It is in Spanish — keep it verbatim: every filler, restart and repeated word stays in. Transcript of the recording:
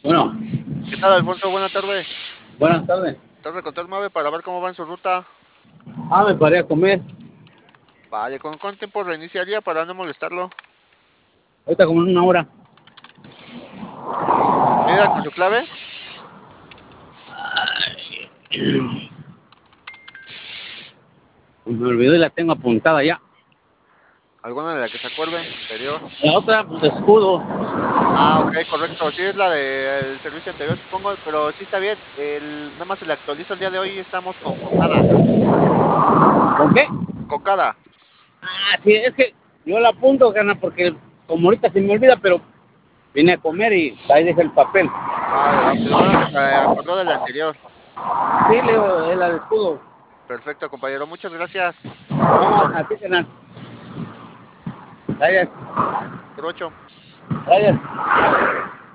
Bueno, ¿Qué tal, Alfonso? Buena tarde. buenas tardes. Tarde con tal Mave para ver cómo va en su ruta. Ah, me paré a comer. Vale, ¿con cuánto tiempo reiniciaría para no molestarlo? Ahorita como en una hora. Mira, con su clave. Me olvidó y la tengo apuntada ya. ¿Alguna de la que se acuerde? Anterior. La otra, pues escudo. Ah, ok, correcto. Sí, es la del servicio anterior, supongo, pero sí está bien. El, nada más se le actualiza el día de hoy. Estamos con Cocada. ¿Con qué? Cocada. Ah, sí, es que yo la apunto, gana, porque como ahorita se me olvida, pero vine a comer y ahí dejé el papel. Vale, va. Pues lo bueno que se acordó del anterior. Sí, Leo, es la del escudo. Perfecto, compañero. Muchas gracias. No, así que nada. Gracias. Provecho. Gracias.